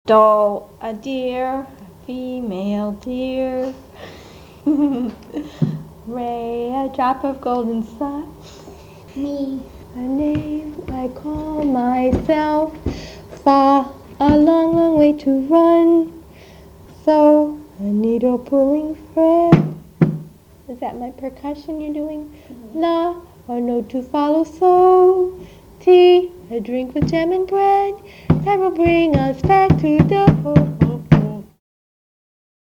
Doe, a deer, female deer. Ray, a drop of golden sun. Me. A name I call myself. Fa, a long, long way to run. So, a needle pulling thread. Is that my percussion you're doing? La, a note to follow. So, tea, a drink with jam and bread that will bring us back to the